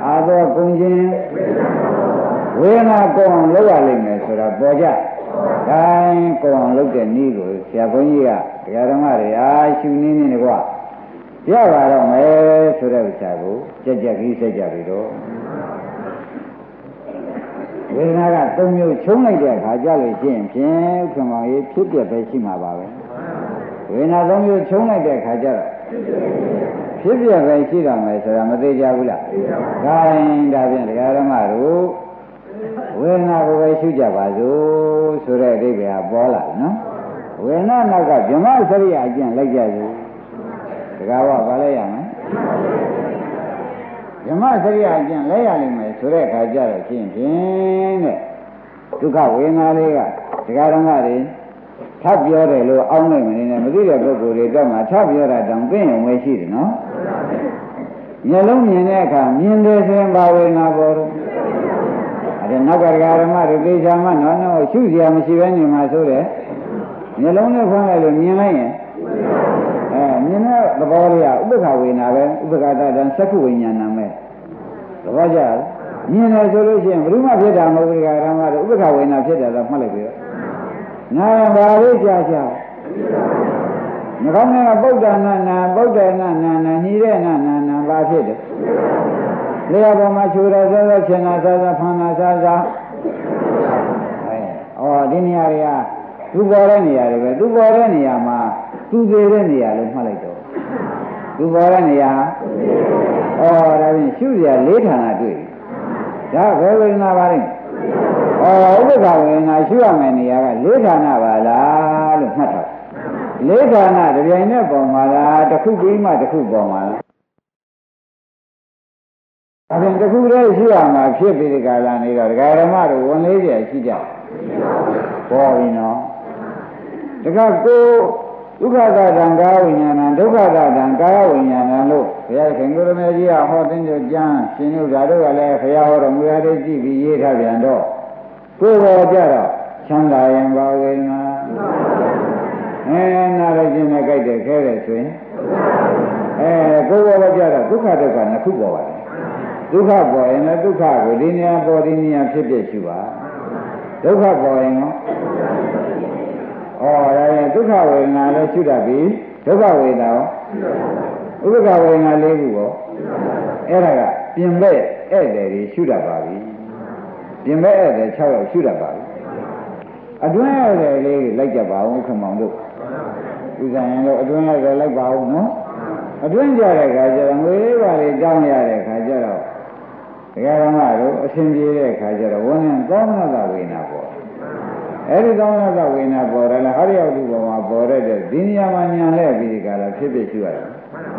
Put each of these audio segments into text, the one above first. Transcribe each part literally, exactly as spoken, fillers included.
အာသောကုန်ခြင်းဝေဒနာကုန်အောင်လုပ်ရလိမ့်မယ်ဆိုတာပေါ်ကြတိုင်းကုန်အောင်လုပ်တဲ့နည်းကိုဆရာဘုန်းကြီးကတရားဓမ္မတွေအားရှုနည်းနည်းနဲ့ကွာရပါတော့မယ်ဆိုတဲ့ဥစ္စာကိုကြက်ကြက်ကြီးဆက်ကြပြီတော့ဝေဒနာကသုံးမျိုးချုံးလိုက်တဲ့အခါကြလို့ရှိရင်ဖြင့်ခင်ဗျာရေးဖြစ်ပြပဲရှိမှာပါပဲဝေဒနာသုံးမျိုးချုံးလိုက်တဲ့အခါကျတော့ဖြစ်ပြပဲရှိတော့မယ်ဆိုတာမသေးကြဘူးလားဒါရင်ဒါဖြင့်တရားဓမ္မတို့ဝေဒနာကိုပဲရှုကြပါစို့ဆိုတဲ့အဓိပ္ပာယ်ပေါ်လာနော်ဝေဒနာနောက်ကဗြဟ္မစရိယအကျင့်လိုက်ကြစို့တကားကဘာလဲရမလဲဗြဟ္မစရိယအကျင့်လဲရလိမ့်မယ်ဆိုတဲ့အခါကျတော့ဖြင့်ဖြင့်တဲ့ဒုက္ခဝေဒနာလေးကတရားဓမ္မတွေထပ်ပြောတယ်လို့အောင်းနိုင်မနေနဲ့မသိတဲ့ပုဂ္ဂိုလ်တွေတော့မှထပ်ပြောတာတောင်သိရင်ဝယ်ရှိတယ်နော်မျက်လုံးမြင်တဲ့အခါမြင်တယ်ဆိုရင်ဘာဝေဒနာပေါ်တော့အဲနောက်ကတရားဓမ္မတွေသိချာမှနော်နော်ရှုစရာမရှိဘဲနေမှာဆိုတဲ့မျက်လုံးနဲ့ဖွင့်လိုက်လို့မြင်လိုက်ရင်အဲမြင်တဲ့သဘောလေးကဥပ္ပခဝေဒနာပဲဥပ္ပခတတံသက္ခုဝိညာဏပဲသဘောကျလားမြင်တယ်ဆိုလို့ရှိရင်ဘယ်သူမှဖြစ်တာမဟုတ်ဘူးတရားဓမ္မတွေဥပ္ပခဝေဒနာဖြစ်တယ်တော့မှတ်လိုက်ပြီနာဘာလေးကြာကြာငကောင်းကပုဒ္ဒနာနာပုဒ္ဒနာနာနာညီတဲ့နာနာနာဘာဖြစ်တယ်လေယာပေါ်မှာချူရစောစောချင်နာစောစောဖန်နာစောစောအဲဩဒီနေရာတွေကသူပေါ်တဲ့နေရာတွေပဲသူပေါ်တဲ့နေရာမှာသူသေးတဲ့နေရာလို့မှတ်လိုက်တော့သူပေါ်တဲ့နေရာဩဒါဖြင့်ရှုစရာလေးဌာနတွေ့ဒါဘယ်ဝေဒနာပါလဲဩဥပ္ပခဝေဒနာရှုရမယ်နေရာကလေးဌာနပါလားလို့မှတ်ထားလေးဌာနတပြိုင်နဲ့ပေါ်မှာလားတစ်ခုပြီးမှတစ်ခုပေါ်မှာလားဒါဖြင့်တစ်ခုတည်းရှိရမှာဖြစ်ပြီးဒီကလာနေတော့ဒကာဓမ္မတို့ဝန်လေးပြရှိကြပေါ်ပြီနော်တကကိုဒုက္ခသတံကာဝိညာဏဒုက္ခသတံကာယဝိညာဏလို့ဘုရားခင်ကိုရမေကြီးကဟောတဲ့ကြံရှင်တို့ဓာတို့ကလည်းဘုရားဟောတော်မူရတဲ့ကြည့်ပြီးရေးထားပြန်တော့ကိုယ်ပေါ်ကြတော့ချမ်းသာရင်ဘာဝေဒနာအဲနာရခြင်းနဲ့ကြိုက်တယ်ခဲတယ်ဆိုရင်အဲကိုယ်ပေါ်ကြတော့ဒုက္ခဒုက္ခနှစ်ခုပေါ်ပါတယ်ဒုက္ခပေါ်ရင်လည်းဒုက္ခကိုဒီနေရာပေါ်ဒီနေရာဖြစ်ဖြစ်ရှိပါဒုက္ခပေါ်ရင်ရောဩဒါရင်ဒုက္ခဝေဒနာလည်းရှုတတ်ပြီဒုက္ခဝေဒနာရောဥပ္ပခဝေဒနာလေးခုရောအဲ့ဒါကပြင်မဲ့ဧည့်သည်တွေရှုတတ်ပါပြီပြင်မဲ့ဧည့်သည်၆ယောက်ရှုတတ်ပါပြီအတွင်းဧည့်သည်လေးလိုက်ကြပါဦးခမောင်တို့ဥစ္စာရင်တော့အတွင်းဧည့်သည်လိုက်ပါဦးနော်အတွင်းကြတဲ့ခါကျတော့ငွေလေးပါလေးတောင်းရတဲ့ခါကျတော့ဒကာဓမ္မတို့အရှင်ပြေတဲ့ခါကျတော့ဝန်းနဲ့သောမနတဝေဒနာပေါ်အဲ့ဒီသောမနတဝေဒနာပေါ်တယ်လားဟောဒီရောက်ဒီပေါ်မှာပေါ်တဲ့ဒီနေရာမှာညာလဲပြီးဒီကလာဖြစ်ဖြစ်ရှိရတယ်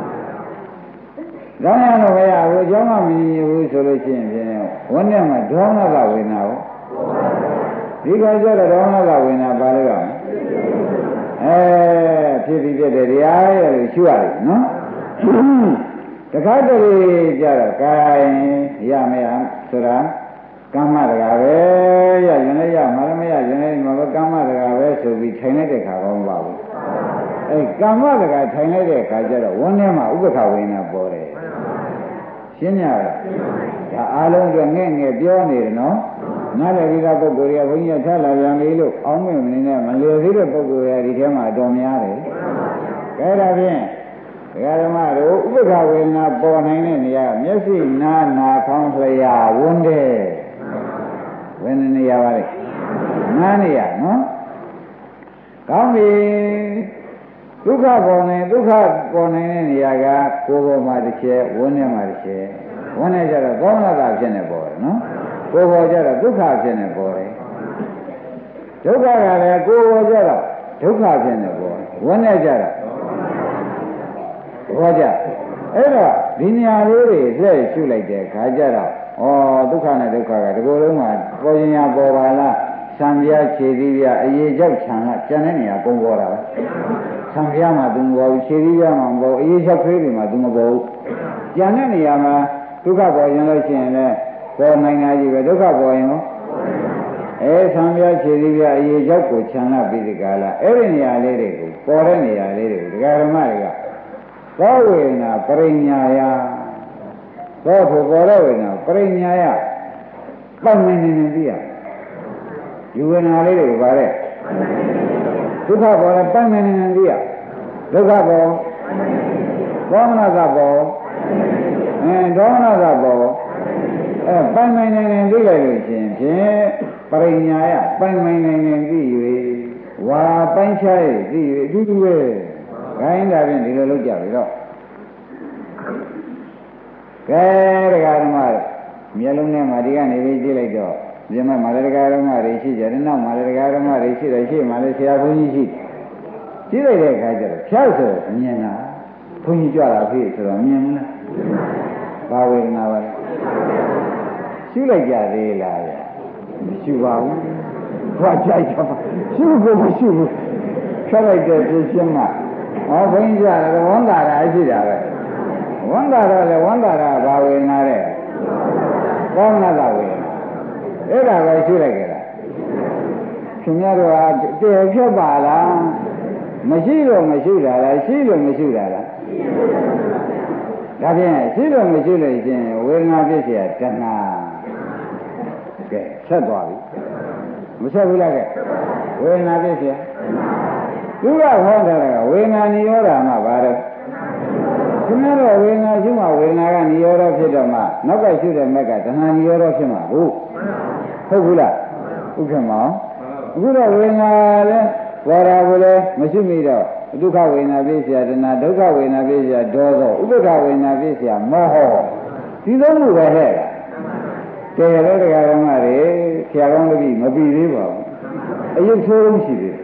။ဒါမှမဟုတ်ဘယ်ဟာကိုအကြောင်းမမြင်ဘူးဆိုလို့ရှိရင်ဖြင့်ဝန်းနဲ့မှာဒေါမနတဝေဒနာကိုဒီကကျတော့ဒေါမနတဝေဒနာပါလို့ရမယ်။အဲဖြစ်ပြီးဖြစ်တဲ့တရားရဲ့လို့ရှိရတယ်နော်။တခါတလေကြတော့ကာယရမရဆိုတာကမ္မတကာပဲရရင်လည်းရမှာလည်းမရရင်လည်းမဘကမ္မတကာပဲဆိုပြီးထိုင်လိုက်တဲ့ခါကောင်းပါဘူးအဲကမ္မတကာထိုင်လိုက်တဲ့ခါကျတော့ဝန်းထဲမှာဥပ္ပခဝေဒနာပေါ်တယ်ရှင်းကြလားဒါအားလုံးအတွက်ငဲ့ငဲ့ပြောနေတယ်နော်နားလည်ပြီးသားပုဂ္ဂိုလ်တွေကဘုန်းကြီးကထားလာပြန်ပြီလို့အောင်းမြင်နေနဲ့မလျော်သေးတဲ့ပုဂ္ဂိုလ်တွေဒီထဲမှာအတော်များတယ်ကဲဒါဖြင့်ဒကာဓမ္မတို့ဥပ္ပခဝေဒနာပေါ်နိုင်တဲ့နေရာမျက်စိနားနာခေါင်းလျှာဝန်းတဲ့ဝယ်နေရပါလေနားနေရနော်ကောင်းပြီဒုက္ခပေါ်နေဒုက္ခပေါ်နေတဲ့နေရာကကိုယ်ပေါ်မှာတစ်ချက်ဝန်းထဲမှာတစ်ချက်ဝန်းထဲကျတော့သောမနတာဖြစ်နေပေါ်တယ်နော်ကိုယ်ပေါ်ကျတော့ဒုက္ခဖြစ်နေပေါ်တယ်ဒုက္ခကလည်းကိုယ်ပေါ်ကျတော့ဒုက္ခဖြစ်နေပေါ်တယ်ဝန်းထဲကျတော့ဘောကြအဲ့တော့ဒီနေရာလေးတွေလက်ရှုလိုက်တဲ့ခါကျတော့ဩဒုက္ခနဲ့ဒုက္ခကဒီကိုယ်လုံးမှာပေါ်ရင်ရပေါ်ပါလားဆံပြားခြေသီးပြားအရေးကြောက်ခြံကကျန်တဲ့နေရာပုံပေါ်တာပဲဆံပြားမှာသူမပေါ်ဘူးခြေသီးပြားမှာမပေါ်အရေးကြောက်ခွေးတွေမှာသူမပေါ်ဘူးကျန်တဲ့နေရာမှာဒုက္ခပေါ်ရင်လို့ရှိရင်လည်းပေါ်နိုင်တာကြီးပဲဒုက္ခပေါ်ရင်ရောအဲဆံပြားခြေသီးပြားအရေးကြောက်ကိုခြံလာပြီးဒီကလာအဲ့ဒီနေရာလေးတွေကိုပေါ်တဲ့နေရာလေးတွေကိုဒကာဓမ္မတွေကသောဝေဒနာပရိညာယဘောဖို့ပေါ်တဲ့ဝေဒနာပရိညာယပတ်မင်းနေနေသိရယူဝေဒနာလေးတွေပါတဲ့ဒုက္ခပေါ်လဲပတ်မင်းနေနေသိရဒုက္ခပေါ်ဒေါမနသပေါ်အဲဒေါမနသပေါ်အဲပိုင်ပိုင်နေနေသိလိုက်လို့ရှင်ဖြင့်ပရိညာယပိုင်ပိုင်နေနေသိ၍ဝါပိုင်းခြား၍သိ၍အတူတူပဲခိုင်းတာဖြင့်ဒီလိုလုပ်ကြပြီတော့ကဲတရားဓမ္မမျက်လုံးနဲ့မှဒီကနေပြီးကြည့်လိုက်တော့ဒီမှာမာရတရားဓမ္မတွေရှိကြတယ်နောက်မာရတရားဓမ္မတွေရှိတယ်ရှိမှလည်းဆရာဘုန်းကြီးရှိကြည့်လိုက်တဲ့အခါကျတော့ဖြောက်ဆိုမြင်တာဘုန်းကြီးကြွတာဖြစ်ဆိုတော့မြင်မလားဘာဝေဒနာပါလဲရှုလိုက်ကြသေးလားဗျမရှိပါဘူးဘာကြိုက်တာရှုဖို့မရှိဘူးဖြောက်လိုက်တဲ့ပြင်းရှင်းမှဟောဘုန်းကြီးကြတယ်ဝန်တာတာရှိတာပဲဝန်တာတော့လေဝန်တာတာဘာဝေဒနာတဲ့ကောင်းလာတာဝေဒနာအဲ့ဒါပဲရှုလိုက်ကြတာခင်ဗျားတို့ဟာတည်ဖြစ်ပါလားမရှိလို့မရှိတာလားရှိလို့မရှိတာလားဒါဖြင့်ရှိလို့မရှိလို့ရှင်ဝေဒနာဖြစ်เสียတဏှာကဲဆက်သွားပြီမဆက်ဘူးလားကဲဝေဒနာဖြစ်เสียသူကဟောတယ်ကဝေဒနာနိရောဓမှာပါတော့ခင်ဗျားတို့ဝေဒနာရှိမှဝေဒနာကနိရောဓဖြစ်တော့မှနောက်ကရှိတဲ့မက်ကတဏှာနိရောဓဖြစ်မှာဟုတ်ဟုတ်ဘူးလားဥက္ကမောအခုတော့ဝေဒနာလဲပေါ်တာကိုလည်းမရှိမိတော့ဒုက္ခဝေဒနာဖြစ်เสียတဏှာဒုက္ခဝေဒနာဖြစ်เสียဒေါသဥပ္ပခဝေဒနာဖြစ်เสียမောဟဒီသုံးခုပဲဟဲ့ကဲရတဲ့တရားဓမ္မတွေဆရာကောင်းတပည့်မပြီးသေးပါဘူးအယုတ်ဆိုးလုံးရှိသေး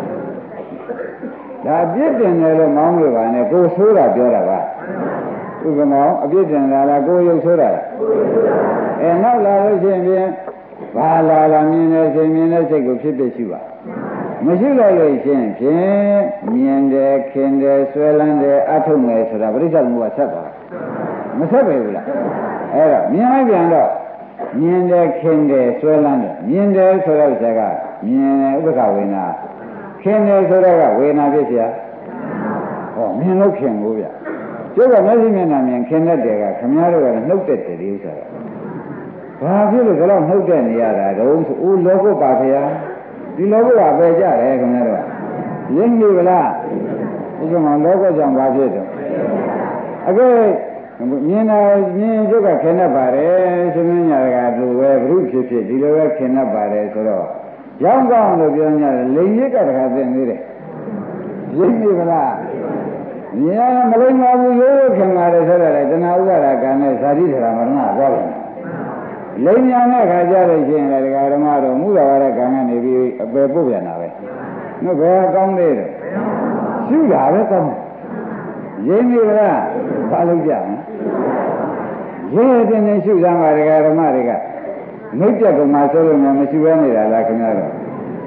တယ်ဒါအပြစ်တင်တယ်လို့မောင်းလို့ပါနဲ့ကိုဆိုးတာပြောတာပါဥက္ကမောအပြစ်တင်တာလားကိုရုပ်ဆိုးတာလားအဲနောက်လာလို့ရှိရင်ဘာလာလာမြင်တဲ့စိတ်မြင်တဲ့စိတ်ကိုဖြစ်ဖြစ်ရှိပါမရှိလိုက်လို့ရှိရင်ဖြင့်မြင်တယ်ခင်တယ်ဆွဲလန်းတယ်အထုံးတယ်ဆိုတာပရိစ္ဆေသမုပ္ပါဆက်သွားမဆက်ပဲဘူးလားအဲ့တော့မြင်လိုက်ပြန်တော့မြင်တယ်ခင်တယ်ဆွဲလန်းတယ်မြင်တယ်ဆိုတော့ဆရာကမြင်တယ်ဥပ္ပခဝေဒနာခင်တယ်ဆိုတော့ကဝေဒနာဖြစ်เสียဟောမြင်လို့ခင်ကိုဗျကျုပ်ကမျက်စိမျက်နှာမြင်ခင်တဲ့တယ်ကခမည်းတော်ကနှုတ်တဲ့တယ်ဒီဥစ္စာကဘာဖြစ်လို့ဒီလောက်နှုတ်တဲ့နေရတာတုံးဆိုဦးလောကုပါဖေဟာဒီလောကကပဲကြတယ်ခင်ဗျားတို့ရင်းနေဗလားဒီကမှာလောကကြောင့်ဘာဖြစ်တော့အခုမြင်တာမြင်ကျုပ်ကခင်တတ်ပါတယ်ရှင်မင်းညာကသူပဲဘုရုဖြစ်ဖြစ်ဒီလိုပဲခင်တတ်ပါတယ်ဆိုတော့ရောင်းကောင်းလို့ပြောကြတယ်လိန်ရစ်ကတခါသိနေတယ်ရင်းနေဗလားမြင်ရမလိမ္မာဘူးရိုးရိုးခင်ပါတယ်ဆိုတော့လေတဏှာဥပါဒကံနဲ့ဇာတိဓမ္မရဏသွားတယ်လိမ်ညာနဲ့ခါကြလို့ရှိရင်လည်းဒကာဓမ္မတို့မူတော်ရတဲ့ကံကနေပြီးအပယ်ပုတ်ပြန်တာပဲ။နော်ဘယ်ကောင်းသေးတယ်။ရှုတာပဲကောင်းတယ်။ရင်းနေလားဘာလို့ကြမလဲ။ရဲတဲ့နဲ့ရှုကြမှာဒကာဓမ္မတွေကနှုတ်ပြတ်ကမှဆိုလို့များမရှိဘဲနေတာလားခင်ဗျားတို့။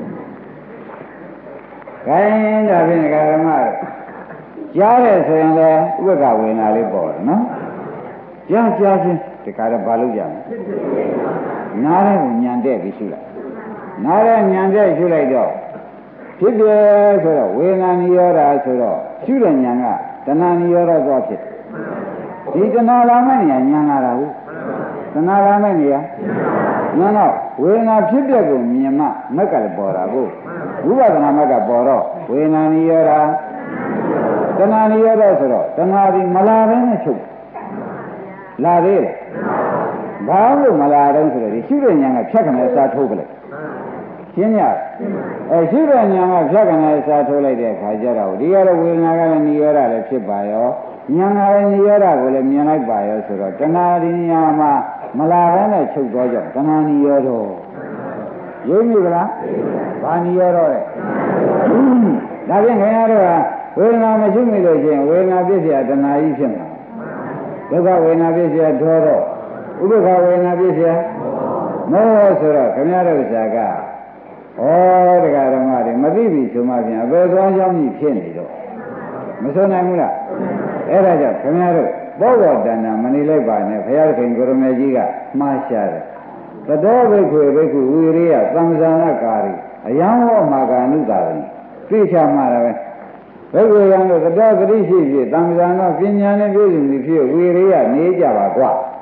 ခိုင်းဒါဖြင့်ဒကာဓမ္မတို့ကြားတယ်ဆိုရင်လည်းဥပ္ပခဝေဒနာလေးပေါ်တယ်နော်။ကြားကြားချင်းဒီကားတော့ဘာလို့ကြမလဲနားတဲ့ကိုညံတဲ့ပြီးရှုလိုက်နားတဲ့ညံတဲ့ရှုလိုက်တော့ဖြစ်တယ်ဆိုတော့ဝေဒနာနိရောဓဆိုတော့ရှုတဲ့ညံကတဏှာနိရောဓသွားဖြစ်ဒီတဏှာလာမဲ့နေရာညံလာတာဟုတ်တဏှာလာမဲ့နေရာညံတော့ဝေဒနာဖြစ်တဲ့ကိုမြင်မှမက်ကလည်းပေါ်တာကိုဝိပဿနာမက်ကပေါ်တော့ဝေဒနာနိရောဓတဏှာနိရောဓဆိုတော့တဏှာဒီမလာဘဲနဲ့ချုပ်လာသေးတယ်ဘာလို့မလာတော့ဆိုတော့ဒီရှုတဲ့ဉာဏ်ကဖြတ်ကနေစားထိုးပလိုက်ရှင်းရအဲရှုတဲ့ဉာဏ်ကဖြတ်ကနေစားထိုးလိုက်တဲ့အခါကျတော့ဒီကတော့ဝေဒနာကလည်းနိရောဓလည်းဖြစ်ပါရောဉာဏ်ကလည်းနိရောဓကိုလည်းမြင်လိုက်ပါရောဆိုတော့တဏှာဒီဉာဏ်မှာမလာဘဲနဲ့ချုပ်သွားကြတဏှာနိရောဓရင်းမိကလားဘာနိရောဓလဲဒါဖြင့်ခင်ဗျားတို့ကဝေဒနာမရှိမိလို့ရှိရင်ဝေဒနာပြည့်စရာတဏှာကြီးဖြစ်မှာဒုက္ခဝေဒနာပြည့်စရာဒေါသဥပ္ပခဝေဒနာပြည့်စရာမောဟဆိုတော့ခမရတဲ့ဥစ္စာကဩတရားဓမ္မတွေမသိပြီဆိုမှပြန်အပေသွားကြောင်းကြီးဖြစ်နေတော့မဆုံးနိုင်ဘူးလားအဲ့ဒါကြောင့်ခမရတို့ဘောဂတဏ္ဍမနေလိုက်ပါနဲ့ဘုရားခင်ကိုရမေကြီးကမှားရှာတယ်သတောဘိက္ခွေဘိက္ခုဝိရိယသံဇာနာကာရီအယံဟောမာကာနုတာရိသိချမှာလည်းဘိက္ခွေရံတို့သတောဂတိရှိဖြစ်သံဇာနာပညာနဲ့ပြည့်စုံပြီဖြစ်ဝိရိယနေကြပါကွာ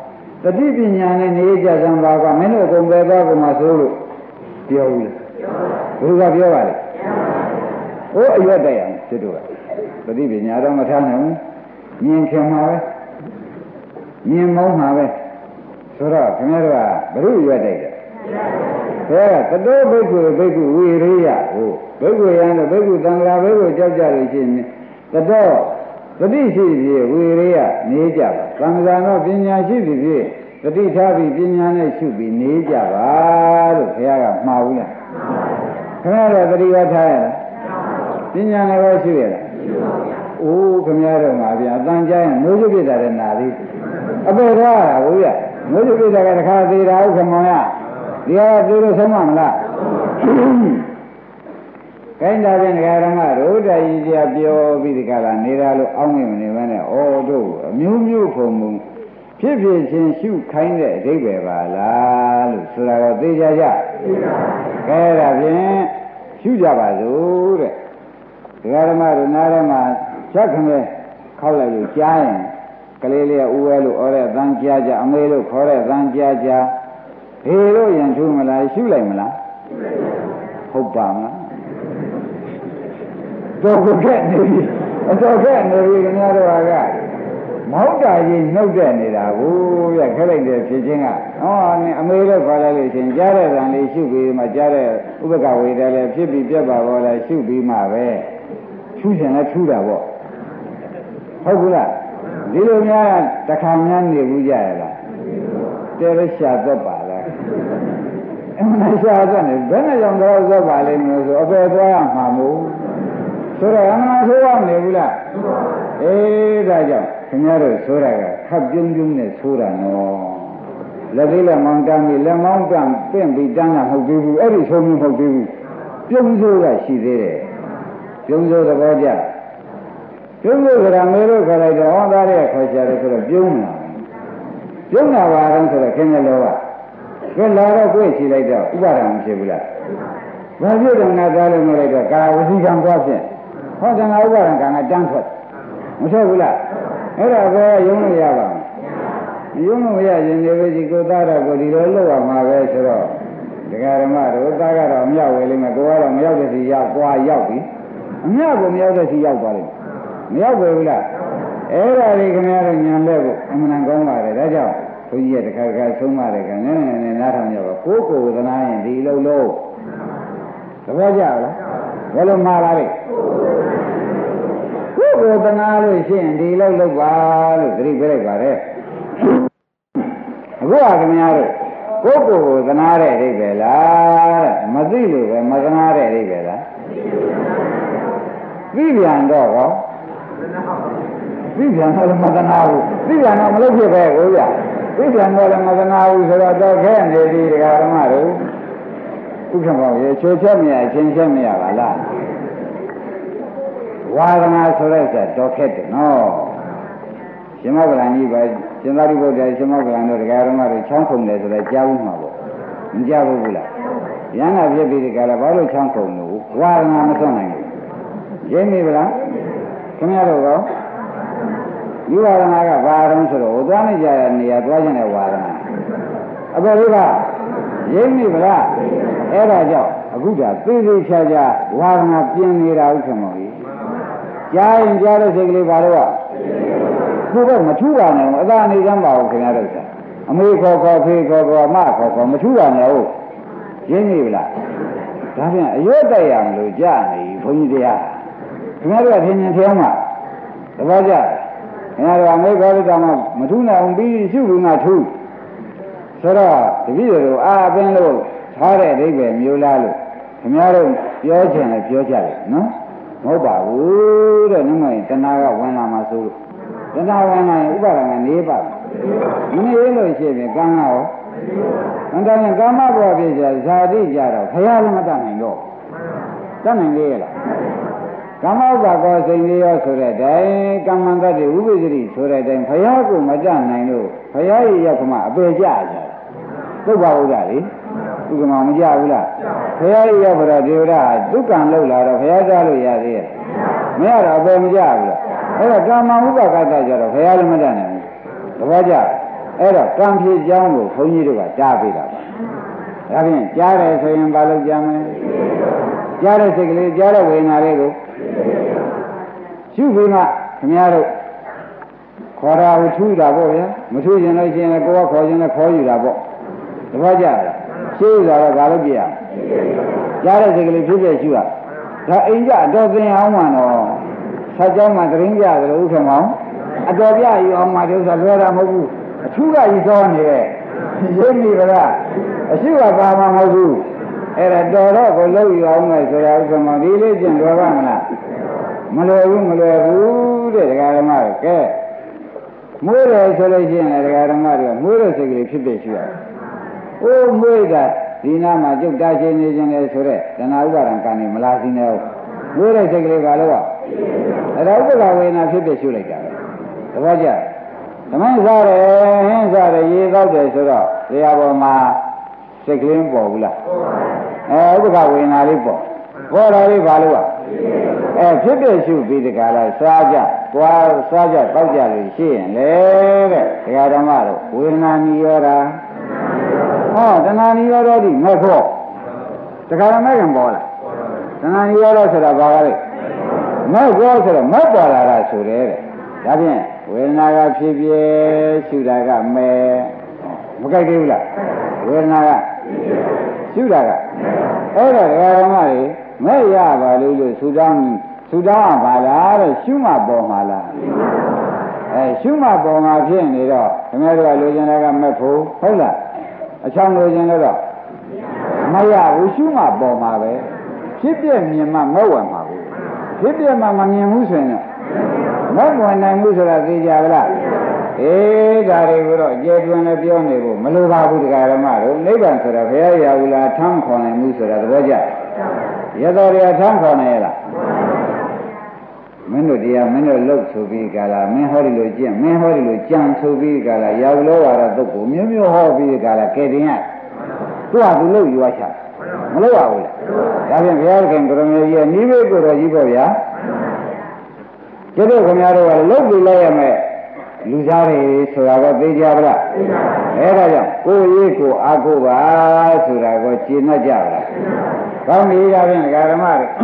တတိပညာနဲ့နေကြစံပါကမင်းတို့အကုန်ပဲသွားကုန်မှာဆိုလို့ပြောဘူးလားဘုရားပြောပါလေဟိုအရွက်တိုက်အောင်စစ်တို့ကတတိပညာတော့မထားနိုင်ဘူးမြင်ခင်မှာပဲမြင်မောင်းမှာပဲဆိုတော့ခင်ဗျားတို့ကဘုရုရွက်တိုက်တယ်ဘယ်ကတတောဘိက္ခုဘိက္ခုဝိရိယဟိုဘိက္ခုယံတို့ဘိက္ခုသံဃာဘိက္ခုကြောက်ကြလို့ရှိရင်တတောတတိရှိပြီဝိရိယနေကြပါသံဃာတော့ပညာရှိပြီဖြင့်တတိထားပြီးပညာနဲ့ရှုပြီးနေကြပါလို့ဘုရားကမှားဘူးလားခင်ဗျားတို့တတိဝထားရလားပညာနဲ့ပဲရှုရလားအိုးခင်ဗျားတို့မှာဗျာအတန်ကြားရင်မျိုးစုပြတာတဲ့နာလေးအပေသွားတာဘုရားမျိုးစုပြတာကတခါသေးတာဟုတ်ခမောင်ရဒီဟာသေးလို့ဆုံးမမလားခိုင်းတာဖြင့်ဒကာဓမ္မတို့တည်ကြီးပြပြောပြီးဒီကလာနေတာလို့အောင်းမြင်နေမနဲ့ဩတို့အမျိုးမျိုးဖုံမှုဖြစ်ဖြစ်ချင်းရှုခိုင်းတဲ့အဓိပ္ပာယ်ပါလားလို့ဆိုတာတော့သိကြကြကဲဒါဖြင့်ရှုကြပါစို့တဲ့ဒကာဓမ္မတို့နားထဲမှာချက်ခမဲခောက်လိုက်လို့ကြားရင်ကလေးလေးကဥဝဲလို့ဩတဲ့သံကြားကြအမေလို့ခေါ်တဲ့သံကြားကြဟေလို့ရင်ထူးမလားရှုလိုက်မလားဟုတ်ပါမလားတော့ကဲ့နေပြီအတော်ကဲ့နေပြီခင်ဗျားတို့ကမဟုတ်တာကြီးနှုတ်တဲ့နေတာကိုပြခက်လိုက်တဲ့ဖြစ်ချင်းကဟောအမေလို့ခေါ်လိုက်လို့ရှင်ကြားတဲ့တန်လေးရှုပြီးမှကြားတဲ့ဥပကဝေဒလည်းဖြစ်ပြီးပြက်ပါဘောလည်းရှုပြီးမှပဲထူးရှင်လည်းထူးတာပေါ့ဟုတ်ဘူးလားဒီလိုများတခါများနေဘူးကြရလားတဲရရှာသက်ပါလားအမှန်ရှာသက်နေဘယ်နဲ့ကြောင့်တော့သက်ပါလိမ့်မလို့ဆိုအပေသွားရမှာမို့ဆိုတော့အမှန်ဆိုးရမနေဘူးလားအေးဒါကြောင့်ခင်ဗျားတို့ဆိုတာကခပ်ပြုံးပြုံးနဲ့ဆိုတာနော်လက်သေးလက်မောင်းတမ်းပြီးလက်မောင်းကပင့်ပြီးတန်းတာမဟုတ်သေးဘူးအဲ့ဒီဆိုမျိုးမဟုတ်သေးဘူးပြုံးစိုးကရှိသေးတယ်ပြုံးစိုးသဘောကျပြုံးစိုးကရာမေလို့ခေါ်လိုက်တော့ဟောသားရဲ့ခေါ်ချတယ်ဆိုတော့ပြုံးလာပြုံးလာပါတော့ဆိုတော့ခင်ဗျားလောကကဲလာတော့ကိုယ်ချီလိုက်တော့ဥပါဒံမဖြစ်ဘူးလားဘာဖြစ်တယ်ငါသားလို့မလိုက်တော့ကာဝစီကံသွားဖြင့်ဟောကံကဥပါဒံကံကတန်းထွက်မထွက်ဘူးလားအဲ့ဒါကရုံးလို့ရပါမယ်ရုံးလို့ရရင်ဒီလိုကြီးကိုသားတော့ကိုဒီလိုလုပ်ရမှာပဲဆိုတော့ဒကာဓမ္မတို့သားကတော့အမြောက်ဝယ်လိမ့်မယ်ကိုကတော့မရောက်တဲ့စီရောက်သွားရောက်ပြီအမြောက်ကိုမရောက်တဲ့စီရောက်သွားလိမ့်မယ်မရောက်ပဲဘူးလားအဲ့ဒါလေးခင်ဗျားတို့ညံလဲဖို့အမှန်တန်ကောင်းပါတယ်ဒါကြောင့်ဘုန်းကြီးကတခါတခါဆုံးပါတယ်ကနည်းနည်းနဲ့နားထောင်ကြပါကိုယ်ကိုယ်သနာရင်ဒီလုံးလုံးသဘောကျလားဘယ်လိုမှားပါလဲကိုယ်ကိုယ်သနာလို့ရှိရင်ဒီလုံးလုံးပါလို့သတိပေးလိုက်ပါတယ်အခုကခင်ဗျားတို့ကိုယ်ကိုယ်ကိုသနာတဲ့အိဗယ်လားမသိလို့ပဲမသနာတဲ့အိဗယ်လားသိပြန်တော့ဟောသိပြန်တော့မသနာဘူးသိပြန်တော့မလုပ်ဖြစ်ပဲကိုဗျသိပြန်တော့လည်းမသနာဘူးဆိုတော့တော့ခဲနေပြီဒကာဓမ္မတို့ဥက္ကမောရေချိုးချက်မရအချင်းချက်မရပါလားဝါဒနာဆိုတဲ့ဆက်တော့ခက်တယ်နော်ရှင်မောကလန်ကြီးပဲရှင်သာရိပုတ္တရာရှင်မောကလန်တို့ဒကာဓမ္မတို့ချောင်းခုံတယ်ဆိုတော့ကြားဘူးမှာပေါ့မကြားဘူးလားရဟန္တာဖြစ်ပြီးဒီကလာဘာလို့ချောင်းခုံလို့ဝါဒနာမစွန့်နိုင်ဘူးရင်းမိဗလားခင်ဗျားတို့ကောဒီဝါဒနာကဘာတုံးဆိုတော့ဟိုသွားနေကြတဲ့နေရာသွားခြင်းတဲ့ဝါဒနာအပေလေးကရင်းမိဗလားအဲ့ဒါကြောင့်အခုကသိသိချာချာဝါဒနာပြင်းနေတာဥက္ကမောကြီးကြားရင်ကြားတဲ့စိတ်ကလေးဘာလို့ကသူကမထူပါနဲ့အသာအနေကမ်းပါဘူးခင်ဗျားတို့ကအမေခေါ်ခေါ်ဖေးခေါ်ခေါ်အမခေါ်ခေါ်မထူပါနဲ့ဟုတ်ရင်းမိဗလားဒါပြန်အရွတ်တိုက်ရမလို့ကြားနေဘုန်းကြီးတရားခင်ဗျားတို့ကထင်မြင်ထင်မှာသဘောကျခင်ဗျားတို့အမေခေါ်လို့တောင်မထူနိုင်အောင်ပြီးရှုပြီးမှထူဆိုတော့တပည့်တို့အာအပင်းလို့ထားတဲ့အဓိပ္ပာယ်မျိုးလားလို့ခင်ဗျားတို့ပြောချင်လည်းပြောကြတယ်နော်မဟုတ်ပါဘူးတဲ့နမရင်တဏှာကဝင်လာမှာဆိုလို့တဏှာဝင်လာရင်ဥပါဒံကနေပါမနေလို့ရှိရင်ကံကရောမတတ်ရင်ကာမဘဝဖြစ်ကြဇာတိကြတော့ခရလည်းမတတ်နိုင်တော့တတ်နိုင်လေလားကာမဥပါကောစိန်လေးရောဆိုတဲ့တိုင်ကမ္မန္တတိဥပ္ပဇ္ဇတိဆိုတဲ့တိုင်ဘုရားကိုမတတ်နိုင်လို့ဘုရားရဲ့ရောက်ခမအပေကြကြတယ်သုဘဝုဒ္ဓလေဥက္ကမမကြဘူးလားဘုရားရဲ့ရောက်ကြတော့ဒေဝရဒုက္ကံလောက်လာတော့ဘုရားကြားလို့ရသေးရဲ့မရတော့အပေမကြဘူးလားအဲ့တော့ကာမဥပါကတကြတော့ဘုရားလည်းမတတ်နိုင်ဘူးသဘောကျအဲ့တော့ကံဖြည့်ကြောင်းကိုဘုန်းကြီးတို့ကကြားပေးတာပါဒါဖြင့်ကြားတယ်ဆိုရင်ဘာလို့ကြားမလဲကြားတဲ့စိတ်ကလေးကြားတဲ့ဝေဒနာလေးကိုရှုပြီးမှခင်ဗျားတို့ခေါ်တာကိုထူးတာပေါ့ဗျာမထူးရင်လည်းရှင်လည်းကိုယ်ကခေါ်ရင်လည်းခေါ်ယူတာပေါ့တပည့်ကြလားရှင်းတာတော့ဘာလို့ပြရကြားတဲ့စိတ်ကလေးဖြစ်ဖြစ်ရှုရဒါအိမ်ကြအတော်သင်အောင်မှတော့ဆက်ကြောင်းမှတရင်ကြတယ်လို့ဥက္ကမောင်အတော်ပြယူအောင်မှဒီဥစ္စာလွယ်တာမဟုတ်ဘူးအထူးကယူသောနေရဲ့ရင်းပြီဗလားအရှိကပါမှာမဟုတ်ဘူးအဲ့ဒါတော်တော့ကိုလှုပ်ယူအောင်မယ်ဆိုတာဥက္ကမောင်ဒီလေးကျင့်လွယ်ပါမလားမလွယ်ဘူးမလွယ်ဘူးတဲ့ဒကာဓမ္မတို့ကဲမွေးတယ်ဆိုလို့ရှိရင်လည်းဒကာဓမ္မတို့မွေးတဲ့စိတ်ကလေးဖြစ်ဖြစ်ရှိရတယ်။အိုးမွေးတာဒီနာမှာကျုပ်တားချင်းနေခြင်းလေဆိုတဲ့တဏှာဥပါဒံကံနေမလားစီနေဘူး။မွေးတဲ့စိတ်ကလေးကလည်းအဲ့ဒါဥပ္ပကဝေဒနာဖြစ်ဖြစ်ရှုလိုက်တာ။တပည့်ကြဓမ္မစားတယ်ဟင်းစားတယ်ရေသောက်တယ်ဆိုတော့တရားပေါ်မှာစိတ်ကလေးပေါ်ဘူးလား။အဲဥပ္ပကဝေဒနာလေးပေါ်။ပေါ်လာလေးဘာလို့อ่ะအဲဖြစ်ဖြစ်ရှုပြီးတကလားစားကြသွားစားကြတောက်ကြလို့ရှိရင်လေတဲ့ဒကာဓမ္မတို့ဝေဒနာနိရောဓဟောတဏှာနိရောဓဒီမဲ့ဖို့ဒကာဓမ္မကံပေါ်လာတဏှာနိရောဓဆိုတာဘာကလဲမဲ့ဖို့ဆိုတော့မဲ့ပေါ်လာတာဆိုတယ်တဲ့ဒါဖြင့်ဝေဒနာကဖြစ်ဖြစ်ရှုတာကမဲ့မကြိုက်သေးဘူးလားဝေဒနာကရှုတာကအဲ့တော့ဒကာဓမ္မတွေမဲ့ရပါလို့လို့ဆူတောင်းဆူတောင်းပါလားတဲ့ရှုမှပေါ်မှာလားအဲရှုမှပေါ်မှာဖြစ်နေတော့ခင်ဗျားတို့ကလိုချင်တာကမဲ့ဖို့ဟုတ်လားအချောင်းလိုချင်တော့မရဘူးရှုမှပေါ်မှာပဲဖြစ်ပြမြင်မှမဲ့ဝင်မှာဘူးဖြစ်ပြမှမမြင်ဘူးဆိုရင်မဲ့ဝင်နိုင်ဘူးဆိုတာသိကြပါလားအေးဒါတွေကိုတော့ကျေတွင်လည်းပြောနေဖို့မလိုပါဘူးတရားဓမ္မတို့နိဗ္ဗာန်ဆိုတာဘုရားရာဟုလားထမ်းခေါ်နိုင်မှုဆိုတာသဘောကျရတော်ရထမ်းခေါ်နိုင်လားမင်းတို့တရားမင်းတို့လှုပ်ဆိုပြီးကြလားမင်းဟောဒီလိုကျင့်မင်းဟောဒီလိုကြံဆိုပြီးကြလားရာဟုလောဝါဒသုတ်ကိုမျိုးမျိုးဟောပြီးကြလားကဲတင်ရသူကသူလှုပ်ယူရချမလှုပ်ရဘူးလားဒါဖြင့်ဘုရားခင်ကိုရမေကြီးရဲ့နိဗ္ဗာန်ကိုတော်ကြီးပေါ့ဗျာကျတို့ခင်ဗျားတို့ကလှုပ်ပြီးလိုက်ရမယ်လူသားတွေဆိုတာကသိကြပါလားအဲဒါကြောင့်ကိုယ်ရေးကိုအားကိုးပါဆိုတာကိုရှင်းတတ်ကြပါလားကောင်းပြီဒါဖြင့်ဒကာဓမ္မတွေ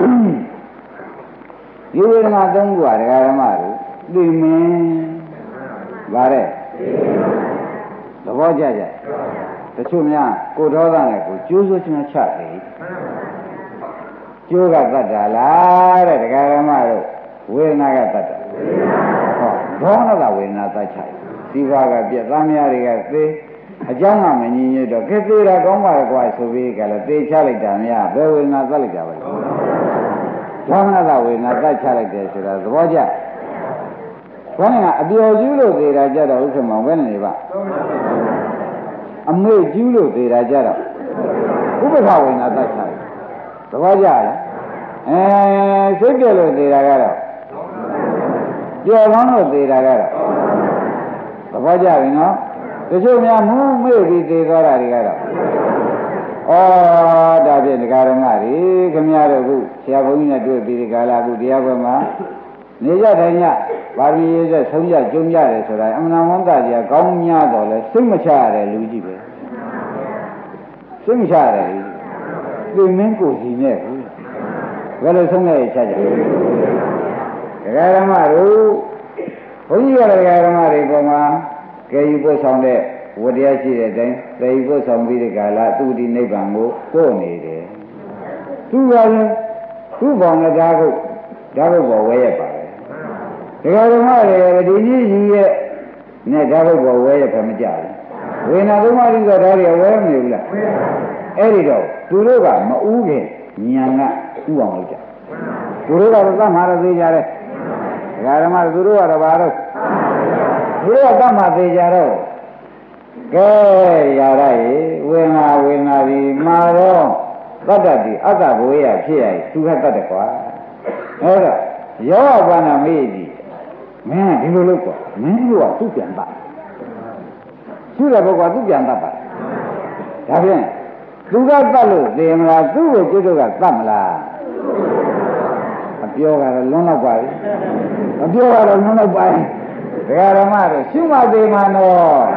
ဒီဝေဒနာသုံးခုကဒကာဓမ္မတွေသိမင်းဗါတဲ့သဘောကျကြတချို့များကိုဒေါသနဲ့ကိုကျိုးစိုးချင်ချတယ်ကျိုးကတတ်တာလားတဲ့ဒကာဓမ္မတို့ဝေဒနာကတတ်တာဟောဒေါသကဝေဒနာတတ်ချတယ်ဒီဘာကပြက်သားများတွေကသေအကြောင်းကမညီညွတ်တော့ကဲသေးတာကောင်းပါလေကွာဆိုပြီးကလည်းသေချလိုက်တာများဘယ်ဝေဒနာတတ်လိုက်တာပဲဒေါသကဝေဒနာတတ်ချလိုက်တယ်ဆိုတာသဘောကျခေါင်းကအပျော်ကျူးလို့သေတာကြတော့ဥက္ကမောင်ပဲနေပါအမေ့ကျူးလို့သေတာကြတော့ဥပ္ပခဝေဒနာတတ်ချလိုက်သဘောကျလားအဲစိတ်ပြက်လို့သေတာကတော့ကြော်ကောင်းလို့သေတာကတော့သဘောကျပြီနော်တချို့များမူးမေ့ပြီးသေသွားတာတွေကတော့ဩဒါဖြင့်ဒကာဓမ္မတွေခင်ဗျားတို့ခုဆရာဘုန်းကြီးနဲ့တွေ့ပြီးဒီကာလခုတရားပွဲမှာနေကြတိုင်းညပါဠိရေးတဲ့ဆုံးရကျုံးရတယ်ဆိုတာအမှန်ဝန်သားကြီးကောင်းများတော့လဲစိတ်မချရတယ်လူကြီးပဲစိတ်မချရတယ်လူမင်းကိုစီနဲ့ဘူးဘယ်လိုဆုံးရချကြဒကာဓမ္မတို့ဘုန်းကြီးကဒကာဓမ္မတွေပေါ်မှာကဲယူပို့ဆောင်တဲ့ဝတရားရှိတဲ့အတိုင်းသေယူပို့ဆောင်ပြီးတဲ့ကာလသူဒီနိဗ္ဗာန်ကိုပို့နေတယ်သူကလည်းသူ့ဘောင်နဲ့ဓာတ်ကိုဓာတ်ကိုပေါ်ဝဲရပါတယ်ဒကာဓမ္မတွေဒီကြီးကြီးရဲ့နဲ့ဓာတ်ကိုပေါ်ဝဲရဖယ်မကြဘူးဝေနာသုံးပါးဒီကဓာတ်တွေဝဲမနေဘူးလားအဲ့ဒီတော့သူတို့ကမဥခင်ဉာဏ်ကဥအောင်လုပ်ကြသူတို့ကတော့သတ်မှာတော့သိကြတယ်ဒကာဓမ္မသူတို့ကတော့ဘာလို့သူတို့ကသတ်မှာသိကြတော့ကဲရာရရေဝေနာဝေနာဒီမာတော့သတ္တတိအတ္တဘဝရဖြစ်ရသူကတတ်တယ်ကွာအဲ့တော့ယောဘာနာမေးဒီမင်းဒီလိုလုပ်ကွာမင်းတို့ကသူ့ပြန်ပါသူ့တဲ့ဘုကသူ့ပြန်တတ်ပါဒါဖြင့်သူကတတ်လို့သိမလားသူ့ကိုကျွတ်တို့ကတတ်မလားအပြောကတော့လွန်းတော့ပါပြီအပြောကတော့လွန်းတော့ပါပြီဒကာဓမ္မတို့ရှုမှတ်သေးမှာတော့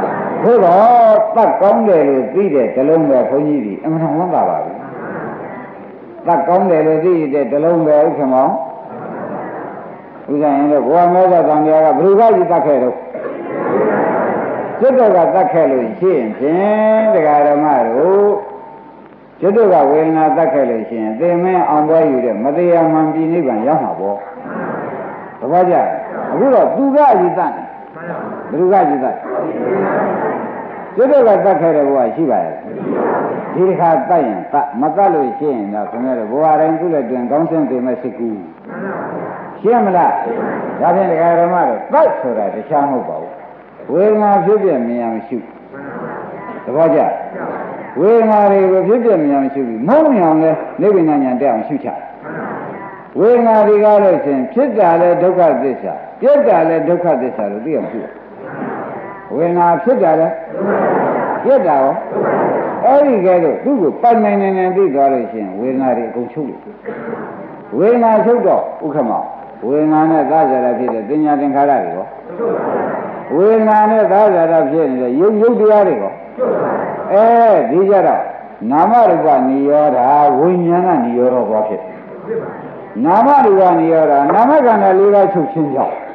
သို့တော့တတ်ကောင်းတယ်လို့သိတဲ့တလုံးပဲခွန်ကြီးဒီအမှန်ဝမ်းသာပါဘူးတတ်ကောင်းတယ်လို့သိတဲ့တလုံးပဲဥက္ကမောင်ဥစ္စာရင်တော့ဘဝမဲသောတန်တရားကဘယ်လိုကကြီးတတ်ခဲ့တော့ကျွတ်တော့ကတတ်ခဲ့လို့ရှိရင်ဖြင့်တရားဓမ္မတို့ကျွတ်တော့ကဝေဒနာတတ်ခဲ့လို့ရှိရင်သေမင်းအောင်ပွဲယူတဲ့မတရားမှန်ပြည်နိဗ္ဗာန်ရောက်မှာပေါ့သဘောကျအခုတော့သူကကြီးတတ်တယ်ဘယ်သူကကြီးတတ်ကျွတ်တော့ကတတ်ခဲ့တဲ့ဘဝရှိပါရဲ့ဒီတစ်ခါတတ်ရင်တတ်မတတ်လို့ရှိရင်တော့ခင်ဗျားတို့ဘဝတိုင်းသူ့လက်တွင်ကောင်းစင်ပေမဲ့စိတ်ကူးရှင်းမလားဒါဖြင့်တရားဓမ္မတို့တတ်ဆိုတာတခြားမဟုတ်ပါဘူးဝေဒနာဖြစ်ပြမြင်ရမရှိသဘောကျဝေဒနာတွေကိုဖြစ်ပြမြင်ရမရှိဘူးမဟုတ်မြောင်လဲနိဗ္ဗာန်ဉာဏ်တက်အောင်ရှုချဝေဒနာတွေကားလို့ရှင်ဖြစ်တာလဲဒုက္ခသစ္စာပြတ်တာလဲဒုက္ခသစ္စာလို့သိအောင်ရှုဝေဒနာဖြစ်တာလဲပြတ်တာရောအဲ့ဒီကဲတော့သူ့ကိုပိုင်နိုင်နေနေသိသွားလို့ရှင်ဝေဒနာတွေအကုန်ချုပ်လို့ဝေဒနာချုပ်တော့ဥက္ကမောဝေဒနာနဲ့သာဇာတာဖြစ်တဲ့တင်ညာသင်္ခါရတွေရောဝေဒနာနဲ့သာဇာတာဖြစ်နေတဲ့ယုတ်ယုတ်တရားတွေရောအဲဒီကြတော့နာမရူပနိရောဓဝိညာဏနိရောဓဘောဖြစ်နာမရူပနိရောဓနာမခန္ဓာ၄ပါးချုပ်ချင်းကြောင့်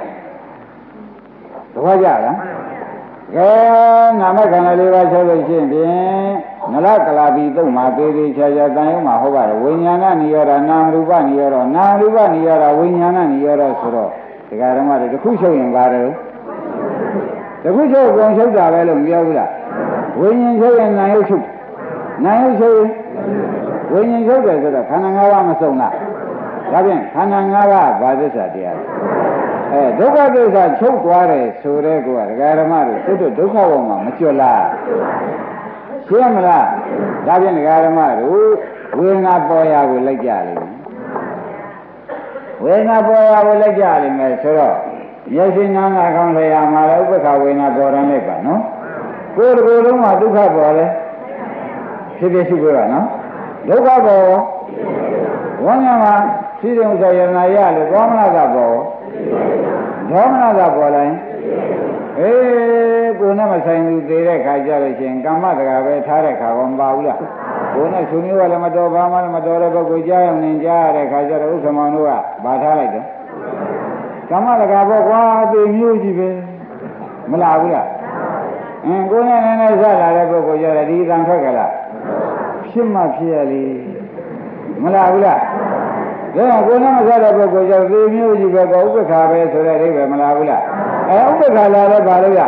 သဘောကျလားကဲနာမခန္ဓာ၄ပါးချုပ်လို့ရှိရင်ဖြင့်နလကလာပြီးသုံးမှာသေးသေးချာချာတန်ရုံမှာဟုတ်ပါတယ်ဝိညာဏနိရောဓနာမရူပနိရောဓနာမရူပနိရောဓဝိညာဏနိရောဓဆိုတော့ဒီကရမတွေတစ်ခုချုပ်ရင်ပါတယ်တခုချုပ်ကုန်ချုပ်တာပဲလို့မပြောဘူးလားဝိညာဉ်ချုပ်ရင်နာယုတ်ချုပ်နာယုတ်ချုပ်ရင်ဝိညာဉ်ချုပ်တယ်ဆိုတော့ခန္ဓာ၅ပါးမစုံလားဒါဖြင့်ခန္ဓာ၅ပါးဘာသစ္စာတရားလဲအဲဒုက္ခသစ္စာချုပ်သွားတယ်ဆိုတဲ့ကောဒကာဓမ္မတို့သူတို့ဒုက္ခဘဝမှာမကျွတ်လားရှင်းမလားဒါဖြင့်ဒကာဓမ္မတို့ဝေဒနာပေါ်ရာကိုလိုက်ကြလိမ့်မယ်ဝေဒနာပေါ်ရာကိုလိုက်ကြလိမ့်မယ်ဆိုတော့မျက်စိနာနာကောင်းလျာမှာလည်းဥပ္ပခဝေဒနာပေါ်ရလိုက်ပါနော်ကိုယ်တကူလုံးမှာဒုက္ခပေါ်လဲဖြစ်ဖြစ်ရှိကြပါနော်ဒုက္ခပေါ်ဝိညာဉ်မှာရှိတဲ့ဥစ္စာယနာရလို့သောမနကပေါ်ဒေါမနကပေါ်လိုက်အေးကိုယ်နဲ့မဆိုင်သူသေးတဲ့ခါကြလို့ရှိရင်ကမ္မတကာပဲထားတဲ့ခါကောမပါဘူးလားကိုယ်နဲ့သူမျိုးကလည်းမတော်ဘာမှလည်းမတော်တဲ့ပုဂ္ဂိုလ်ကြားရုံနဲ့ကြားရတဲ့ခါကျတော့ဥက္ကမောင်တို့ကဗာထားလိုက်တယ်ကမ္မတကာပေါ့ကွာအသေးမျိုးကြီးပဲမလာဘူးလားအင်းကိုယ်နဲ့နည်းနည်းဆက်လာတဲ့ပုဂ္ဂိုလ်ကြတယ်ဒီအတန်ထွက်ကြလားဖြစ်မှဖြစ်ရလေမလာဘူးလားဒါကကိုယ်နဲ့မဆက်တဲ့ပုဂ္ဂိုလ်ကြသေမျိုးကြီးပဲကောဥပ္ပခါပဲဆိုတဲ့အိဗယ်မလာဘူးလားအဲဥပ္ပခါလာလည်းဘာလို့ရဩ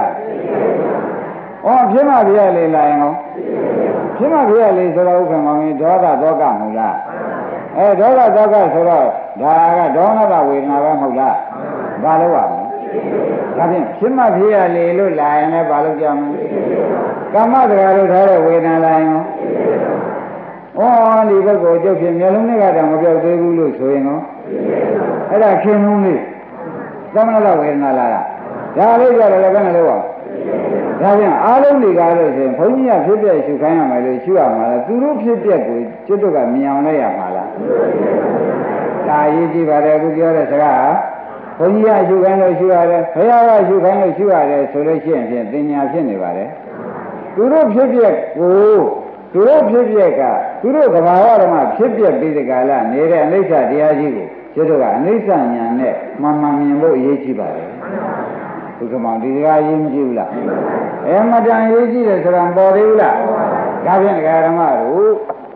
ဖြစ်မှဖြစ်ရလေလာရင်ကောဖြစ်မှဖြစ်ရလေဆိုတော့ဥက္ကမောင်ကြီးဒေါသဒေါကမဟုတ်လားအဲဒေါသဒေါကဆိုတော့ဒါကဒေါနကဝေဒနာပဲမဟုတ်လားဘာလို့ရမလဲဒါဖြင့်ဖြစ်မှဖြစ်ရလေလို့လာရင်လည်းဘာလို့ကြမလဲကာမတရားတို့ထားတဲ့ဝေဒနာလာရင်ရောဩဒီဘက်ကိုကျုပ်ဖြင့်မျက်လုံးနဲ့ကတော့မပြောက်သေးဘူးလို့ဆိုရင်ရောအဲ့ဒါခင်လုံးလေးသမဏဝေဒနာလာတာဒါလေးကြတယ်လည်းဘယ်နဲ့လဲဝါဒါဖြင့်အားလုံးတွေကလို့ဆိုရင်ဘုန်းကြီးကဖြစ်ပြရှုခိုင်းရမယ်လို့ရှုရမှာလားသူတို့ဖြစ်ပြကိုကျွတ်တို့ကမြင်အောင်လိုက်ရမှာလားဒါရေးကြည့်ပါတယ်အခုပြောတဲ့စကားဘုန်းကြီးကရှုခိုင်းလို့ရှုရတယ်ဘုရားကရှုခိုင်းလို့ရှုရတယ်ဆိုလို့ရှိရင်ဖြင့်တင်ညာဖြစ်နေပါတယ်သူတို့ဖြစ်ပြကိုသူတို့ဖြစ်ပြကသူတို့ကဘာဝဓမ္မဖြစ်ပြပြီးဒီကလာနေတဲ့အနိစ္စတရားကြီးကိုကျွတ်တို့ကအနိစ္စဉာဏ်နဲ့မှန်မှန်မြင်ဖို့အရေးကြီးပါတယ်ဘုကမောင်ဒီစကားရေးမကြည့်ဘူးလားအဲမတန်ရေးကြည့်တယ်ဆိုတာပေါ်သေးဘူးလားဒါဖြင့်ဒကာဓမ္မတို့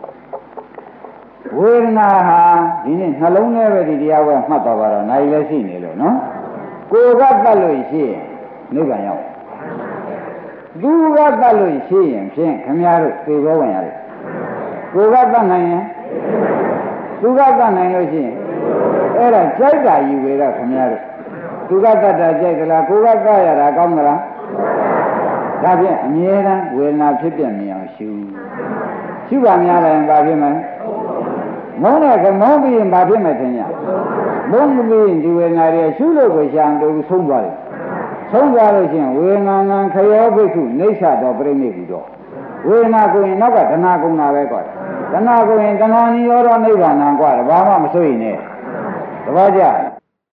ဝေဒနာဟာဒီနေ့နှလုံးထဲပဲဒီတရားဝဲမှတ်သွားပါတော့နိုင်လည်းရှိနေလို့နော်ကိုယ်ကတတ်လို့ရှိရင်နိဗ္ဗာန်ရောက်သူကတတ်လို့ရှိရင်ဖြင့်ခမည်းတော်သေဘောဝင်ရတယ်ကိုယ်ကတတ်နိုင်ရင်သူကတတ်နိုင်လို့ရှိရင်အဲ့ဒါကြိုက်တာယူဝေတော့ခမည်းတော်သူကတတ်တာကြိုက်သလားကိုယ်ကတတ်ရတာကောင်းသလားဒါဖြင့်အမြဲတမ်းဝေဒနာဖြစ်ပြမြင်အောင်ရှုရှုပါများလည်းဘာဖြစ်မလဲမုန်းတဲ့ကမောင်းပြီးရင်ဘာဖြစ်မယ်ထင်ရမုန်းပြီးရင်ဒီဝေဒနာတွေရှုလို့ကိုရှာတူဆုံးသွားတယ်ဆုံးသွားလို့ချင်းဝေဒနာငံခရောဘိက္ခုနေဆတော်ပြိဋိဘူးတော့ဝေဒနာကိုရင်နောက်ကဒနာကုံတာပဲကွာဒနာကိုရင်ဒနာနိရောဓနိဗ္ဗာန်ကွာဘာမှမစိုးရင်နဲ့တပည့်ကြ